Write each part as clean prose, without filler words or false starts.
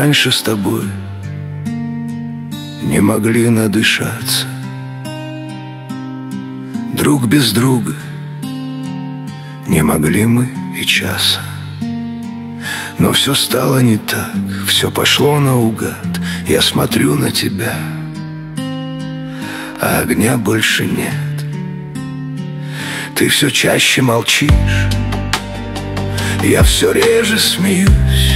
раньше с тобой не могли надышаться. Друг без друга не могли мы и часа. Но все стало не так, все пошло наугад. Я смотрю на тебя, а огня больше нет. Ты все чаще молчишь, я все реже смеюсь.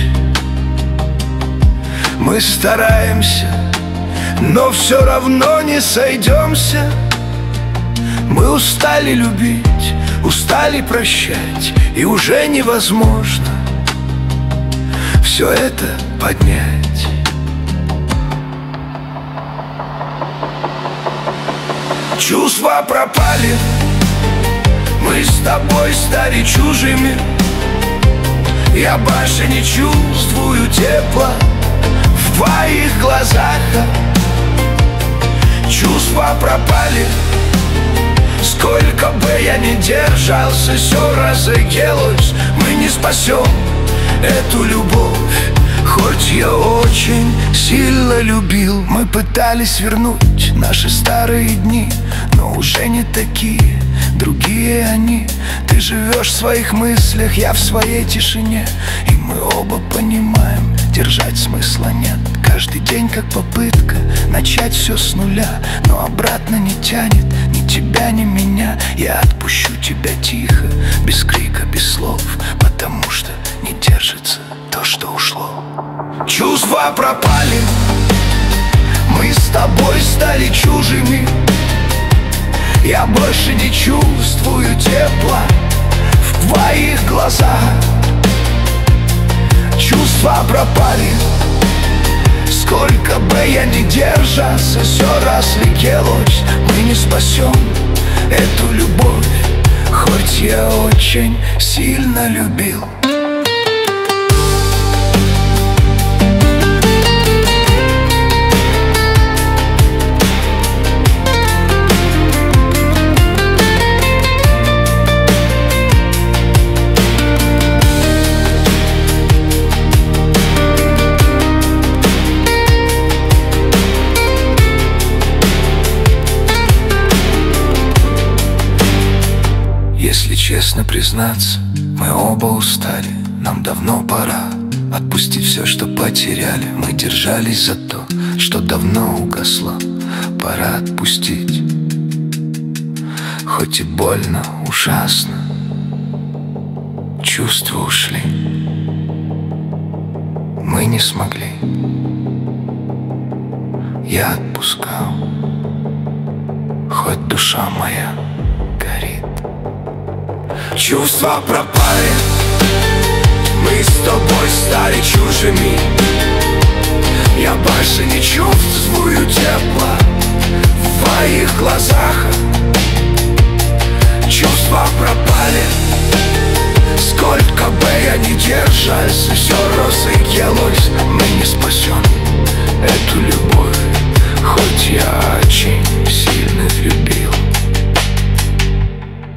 Мы стараемся, но все равно не сойдемся. Мы устали любить, устали прощать, и уже невозможно все это поднять. Чувства пропали, мы с тобой стали чужими. Я больше не чувствую тепла в твоих глазах. Чувства пропали, сколько бы я ни держался, все разыгралось. Мы не спасем эту любовь, хоть я очень сильно любил. Мы пытались вернуть наши старые дни, но уже не такие, другие они. Ты живешь в своих мыслях, я в своей тишине, и мы оба понимаем, держать смысла нет. Каждый день как попытка начать все с нуля, но обратно не тянет ни тебя, ни меня. Я отпущу тебя тихо, без крика, без слов, потому что не держится то, что ушло. Чувства пропали, мы с тобой стали чужими. Я больше не чувствую тепла в твоих глазах. Чувства пропали, сколько бы я ни держался, все разлетелось. Мы не спасем эту любовь, хоть я очень сильно любил. Если честно признаться, мы оба устали. Нам давно пора отпустить все, что потеряли. Мы держались за то, что давно угасло. Пора отпустить, хоть и больно, ужасно. Чувства ушли, мы не смогли. Я отпускал, хоть душа моя горит. Чувства пропали, мы с тобой стали чужими. Я больше не чувствую тепла в твоих глазах. Чувства пропали, сколько бы я ни держался, все разыгралось. Мы не спасем